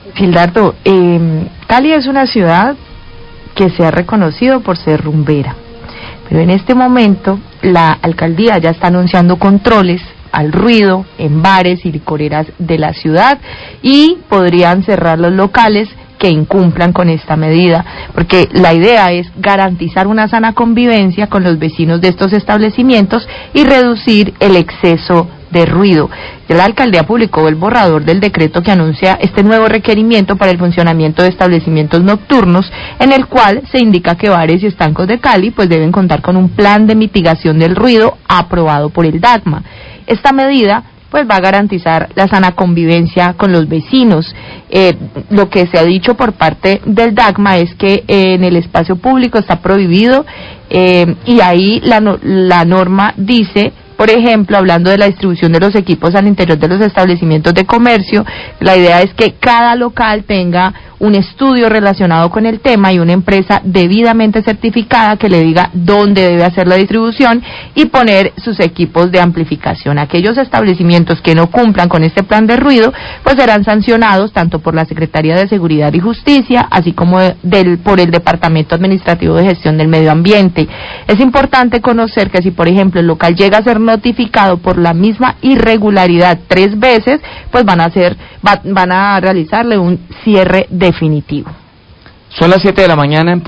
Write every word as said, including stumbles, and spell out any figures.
Gildardo, eh, Cali es una ciudad que se ha reconocido por ser rumbera, pero en este momento la alcaldía ya está anunciando controles al ruido en bares y licoreras de la ciudad y podrían cerrar los locales que incumplan con esta medida, porque la idea es garantizar una sana convivencia con los vecinos de estos establecimientos y reducir el exceso de ruido. Ya la alcaldía publicó el borrador del decreto que anuncia este nuevo requerimiento para el funcionamiento de establecimientos nocturnos, en el cual se indica que bares y estancos de Cali pues deben contar con un plan de mitigación del ruido aprobado por el DACMA. Esta medida pues va a garantizar la sana convivencia con los vecinos. Eh, lo que se ha dicho por parte del DACMA es que eh, en el espacio público está prohibido eh, y ahí la, no, la norma dice, por ejemplo, hablando de la distribución de los equipos al interior de los establecimientos de comercio, la idea es que cada local tenga un estudio relacionado con el tema y una empresa debidamente certificada que le diga dónde debe hacer la distribución y poner sus equipos de amplificación. Aquellos establecimientos que no cumplan con este plan de ruido, pues serán sancionados tanto por la Secretaría de Seguridad y Justicia, así como del, por el Departamento Administrativo de Gestión del Medio Ambiente. Es importante conocer que si, por ejemplo, el local llega a ser notificado por la misma irregularidad tres veces, pues van a hacer, va, van a realizarle un cierre definitivo. Son las siete de la mañana en